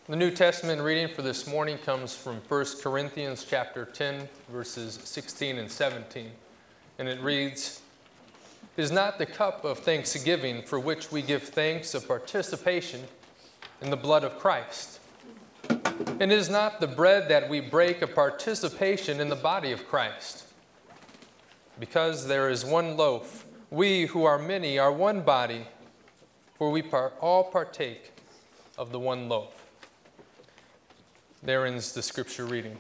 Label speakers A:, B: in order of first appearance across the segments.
A: The New Testament reading for this morning comes from 1 Corinthians chapter 10, verses 16 and 17. And it reads, "Is not the cup of thanksgiving for which we give thanks a participation in the blood of Christ? And is not the bread that we break a participation in the body of Christ? Because there is one loaf, we who are many are one body, for we all partake of the one loaf." There ends the scripture reading.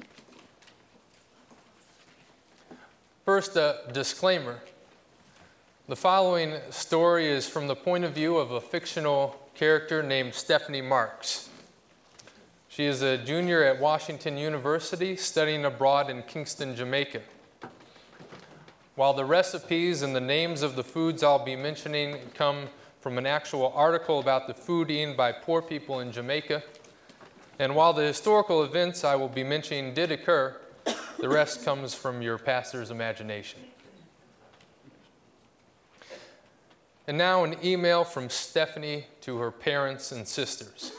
A: First, a disclaimer. The following story is from the point of view of a fictional character named Stephanie Marks. She is a junior at Washington University studying abroad in Kingston, Jamaica. While the recipes and the names of the foods I'll be mentioning come from an actual article about the food eaten by poor people in Jamaica, and while the historical events I will be mentioning did occur, the rest comes from your pastor's imagination. And now an email from Stephanie to her parents and sisters.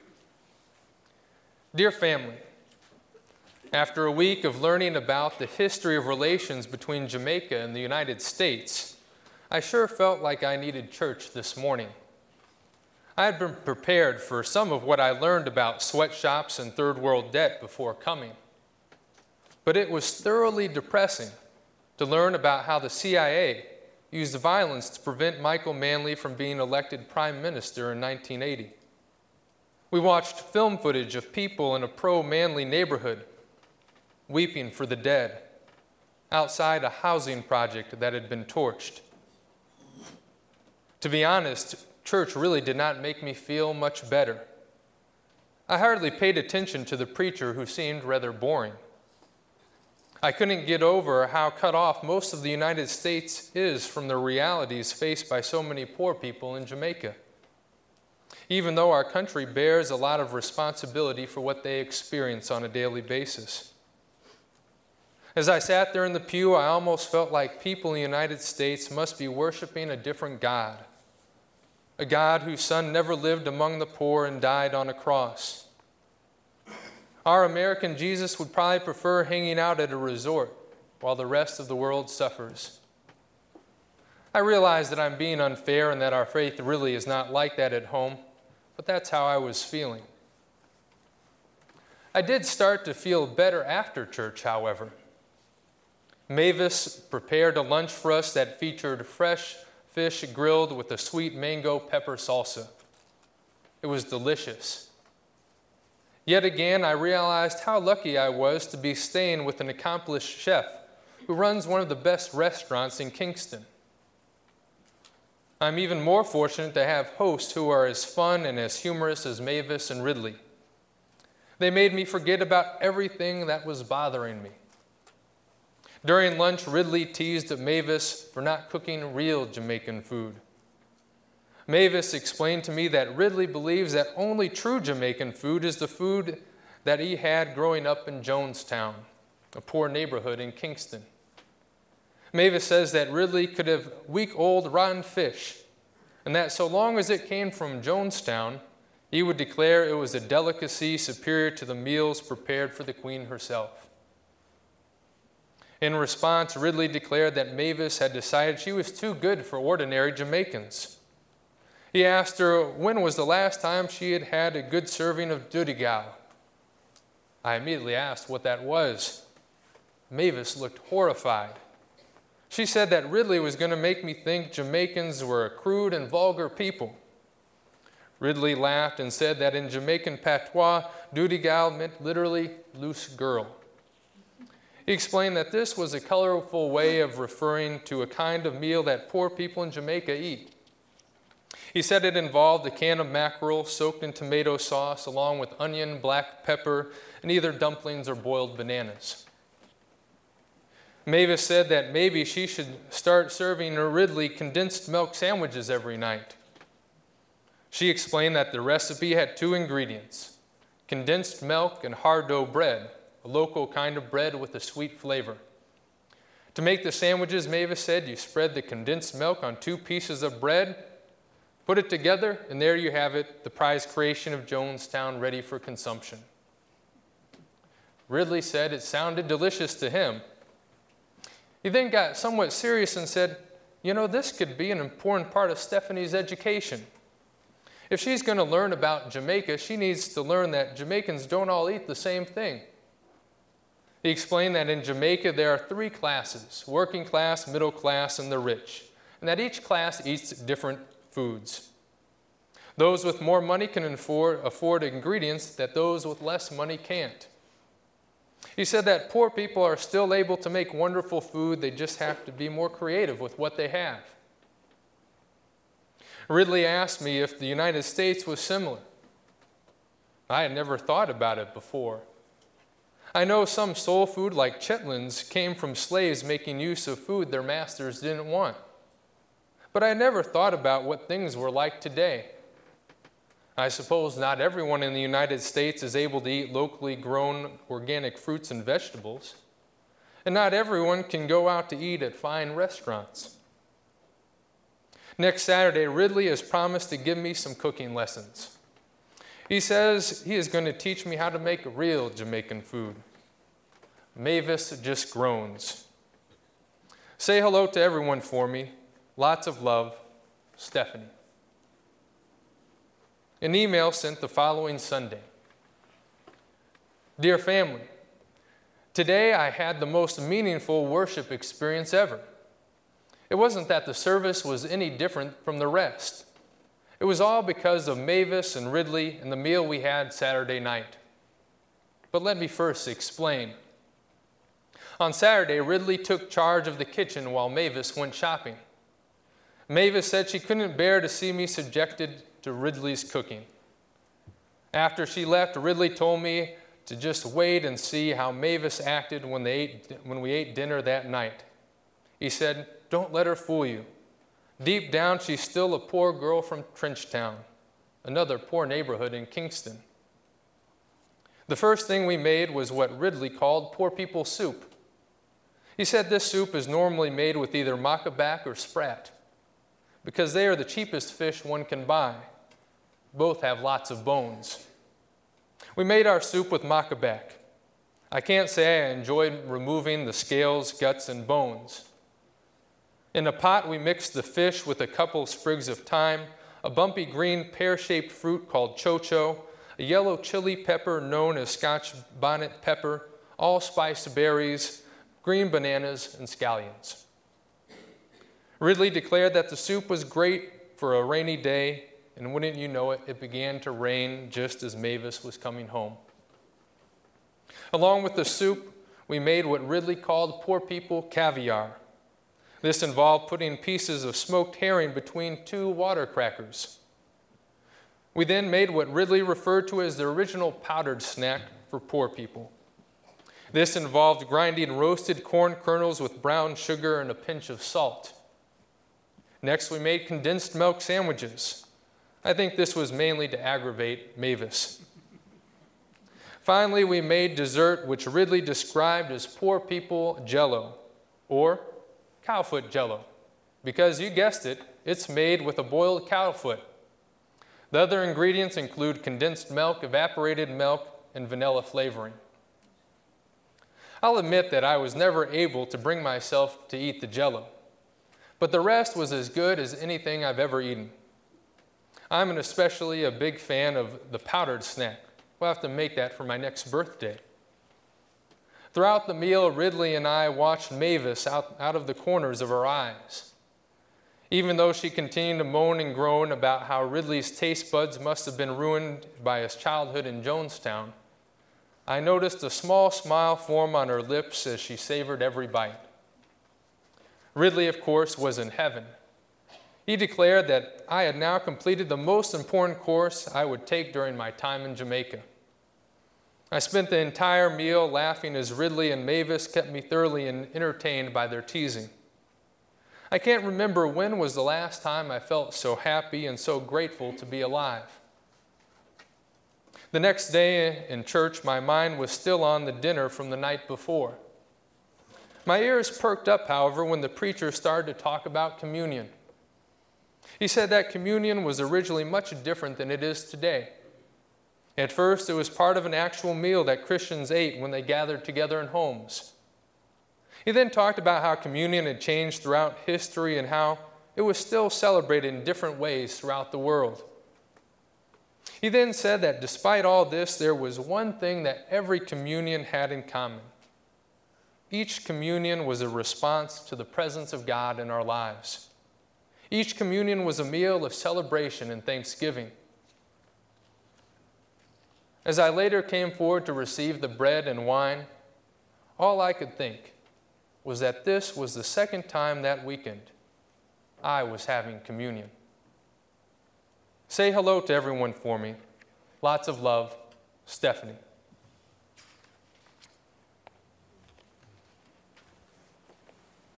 A: Dear family, after a week of learning about the history of relations between Jamaica and the United States, I sure felt like I needed church this morning. I had been prepared for some of what I learned about sweatshops and third world debt before coming. But it was thoroughly depressing to learn about how the CIA used violence to prevent Michael Manley from being elected prime minister in 1980. We watched film footage of people in a pro-Manley neighborhood weeping for the dead outside a housing project that had been torched. To be honest, church really did not make me feel much better. I hardly paid attention to the preacher who seemed rather boring. I couldn't get over how cut off most of the United States is from the realities faced by so many poor people in Jamaica, even though our country bears a lot of responsibility for what they experience on a daily basis. As I sat there in the pew, I almost felt like people in the United States must be worshiping a different God. A God whose son never lived among the poor and died on a cross. Our American Jesus would probably prefer hanging out at a resort while the rest of the world suffers. I realize that I'm being unfair and that our faith really is not like that at home, but that's how I was feeling. I did start to feel better after church, however. Mavis prepared a lunch for us that featured fresh fish grilled with a sweet mango pepper salsa. It was delicious. Yet again, I realized how lucky I was to be staying with an accomplished chef who runs one of the best restaurants in Kingston. I'm even more fortunate to have hosts who are as fun and as humorous as Mavis and Ridley. They made me forget about everything that was bothering me. During lunch, Ridley teased Mavis for not cooking real Jamaican food. Mavis explained to me that Ridley believes that only true Jamaican food is the food that he had growing up in Jonestown, a poor neighborhood in Kingston. Mavis says that Ridley could have week-old rotten fish, and that so long as it came from Jonestown, he would declare it was a delicacy superior to the meals prepared for the Queen herself. In response, Ridley declared that Mavis had decided she was too good for ordinary Jamaicans. He asked her when was the last time she had had a good serving of Doodigal. I immediately asked what that was. Mavis looked horrified. She said that Ridley was going to make me think Jamaicans were a crude and vulgar people. Ridley laughed and said that in Jamaican patois, Doodigal meant literally loose girl. He explained that this was a colorful way of referring to a kind of meal that poor people in Jamaica eat. He said it involved a can of mackerel soaked in tomato sauce along with onion, black pepper, and either dumplings or boiled bananas. Mavis said that maybe she should start serving Ridley condensed milk sandwiches every night. She explained that the recipe had 2 ingredients, condensed milk and hard dough bread, a local kind of bread with a sweet flavor. To make the sandwiches, Mavis said, you spread the condensed milk on 2 pieces of bread, Put it together, and there you have it, the prized creation of Jonestown ready for consumption. Ridley said it sounded delicious to him. He then got somewhat serious and said, this could be an important part of Stephanie's education. If she's going to learn about Jamaica, she needs to learn that Jamaicans don't all eat the same thing. He explained that in Jamaica there are 3 classes, working class, middle class, and the rich, and that each class eats different foods. Those with more money can afford ingredients that those with less money can't. He said that poor people are still able to make wonderful food, they just have to be more creative with what they have. Ridley asked me if the United States was similar. I had never thought about it before. I know some soul food like chitlins came from slaves making use of food their masters didn't want. But I never thought about what things were like today. I suppose not everyone in the United States is able to eat locally grown organic fruits and vegetables. And not everyone can go out to eat at fine restaurants. Next Saturday, Ridley has promised to give me some cooking lessons. He says he is going to teach me how to make real Jamaican food. Mavis just groans. Say hello to everyone for me. Lots of love, Stephanie. An email sent the following Sunday. Dear family, today I had the most meaningful worship experience ever. It wasn't that the service was any different from the rest. It was all because of Mavis and Ridley and the meal we had Saturday night. But let me first explain. On Saturday, Ridley took charge of the kitchen while Mavis went shopping. Mavis said she couldn't bear to see me subjected to Ridley's cooking. After she left, Ridley told me to just wait and see how Mavis acted when we ate dinner that night. He said, "Don't let her fool you. Deep down, she's still a poor girl from Trenchtown, another poor neighborhood in Kingston." The first thing we made was what Ridley called poor people soup. He said this soup is normally made with either maccaback or sprat, because they are the cheapest fish one can buy. Both have lots of bones. We made our soup with maccaback. I can't say I enjoyed removing the scales, guts, and bones. In a pot, we mixed the fish with a couple sprigs of thyme, a bumpy green pear-shaped fruit called chocho, a yellow chili pepper known as Scotch bonnet pepper, allspice berries, green bananas, and scallions. Ridley declared that the soup was great for a rainy day, and wouldn't you know it, it began to rain just as Mavis was coming home. Along with the soup, we made what Ridley called poor people caviar. This involved putting pieces of smoked herring between 2 water crackers. We then made what Ridley referred to as the original powdered snack for poor people. This involved grinding roasted corn kernels with brown sugar and a pinch of salt. Next, we made condensed milk sandwiches. I think this was mainly to aggravate Mavis. Finally, we made dessert, which Ridley described as poor people jello, or cowfoot jello, because you guessed it, it's made with a boiled cowfoot. The other ingredients include condensed milk, evaporated milk, and vanilla flavoring. I'll admit that I was never able to bring myself to eat the jello, but the rest was as good as anything I've ever eaten. I'm especially a big fan of the powdered snack. We'll have to make that for my next birthday. Throughout the meal, Ridley and I watched Mavis out of the corners of her eyes. Even though she continued to moan and groan about how Ridley's taste buds must have been ruined by his childhood in Jonestown, I noticed a small smile form on her lips as she savored every bite. Ridley, of course, was in heaven. He declared that I had now completed the most important course I would take during my time in Jamaica. I spent the entire meal laughing as Ridley and Mavis kept me thoroughly entertained by their teasing. I can't remember when was the last time I felt so happy and so grateful to be alive. The next day in church, my mind was still on the dinner from the night before. My ears perked up, however, when the preacher started to talk about communion. He said that communion was originally much different than it is today. At first, it was part of an actual meal that Christians ate when they gathered together in homes. He then talked about how communion had changed throughout history and how it was still celebrated in different ways throughout the world. He then said that despite all this, there was one thing that every communion had in common. Each communion was a response to the presence of God in our lives. Each communion was a meal of celebration and thanksgiving. As I later came forward to receive the bread and wine, all I could think was that this was the second time that weekend I was having communion. Say hello to everyone for me. Lots of love, Stephanie.